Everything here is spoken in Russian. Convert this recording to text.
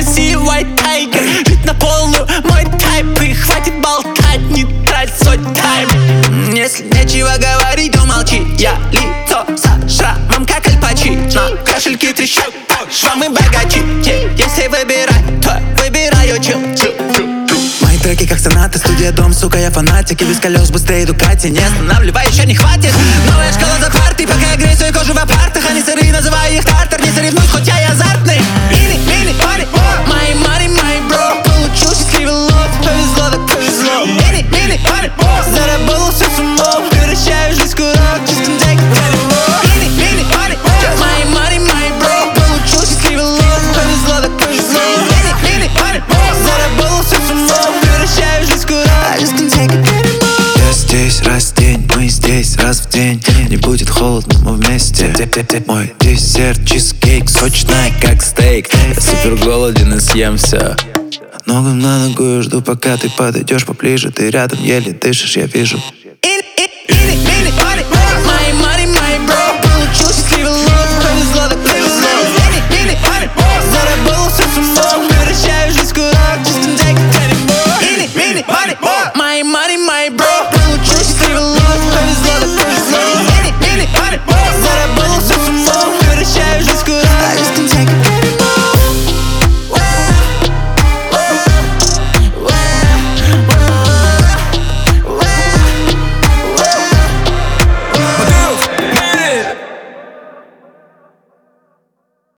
see white tiger. Жить на полную мой тайп, и хватит болтать, не трать свой тайм. Если нечего говорить, то молчи. Я лицо со шрамом, как Аль Пачино. Кошельки трещат, шрамы богачи. Если выбирать, то выбираю чил. Мои треки как сонаты, студия, дом, сука, я фанатик. И без колес быстрее Дукати, не останавливай, еще не хватит. Новая школа за партой, пока я грею свою кожу в апартах. Они сырые, называю их тартар, не соревнуюсь, хоть я и азартный. Мини, пари, мои мари, мои бро. Получил счастливый лот, повезло, так повезло. Мини, пари, заработал все с умом. Превращаю жизнь в курок, just don't take it anymore. Мини, пари, мои мари, мои бро. Получил счастливый лот, повезло, так повезло. Мини, пари, заработал все с умом. Превращаю жизнь в курок, just don't take it anymore. Я здесь раз в день, мы здесь раз в день. Не будет холодно, мы вместе. Мой десерт, чизкейк, сочная как стейк. Я супер голоден и съем все. Ногу на ногу я жду, пока ты подойдешь поближе. Ты рядом, еле дышишь, я вижу.